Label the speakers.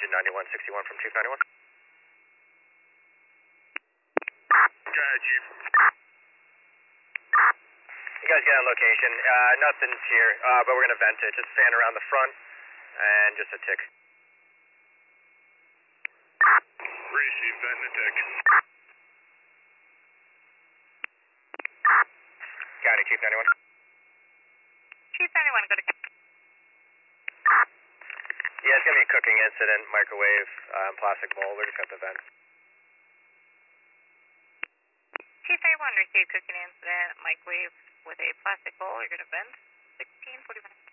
Speaker 1: engine 9161 from Chief 91.
Speaker 2: Go ahead, Chief.
Speaker 1: You guys get on location. Nothing's here, but we're going to vent it. Just fan around the front and just a tick.
Speaker 2: Receive, vent and a tick.
Speaker 1: Got it, Chief 91.
Speaker 3: Chief 91, go to...
Speaker 1: Yeah, it's going to be a cooking incident, microwave, plastic bowl. We're just got the vent.
Speaker 3: Chief 91, received cooking incident, microwave with a plastic bowl. You're going to vent 16:41.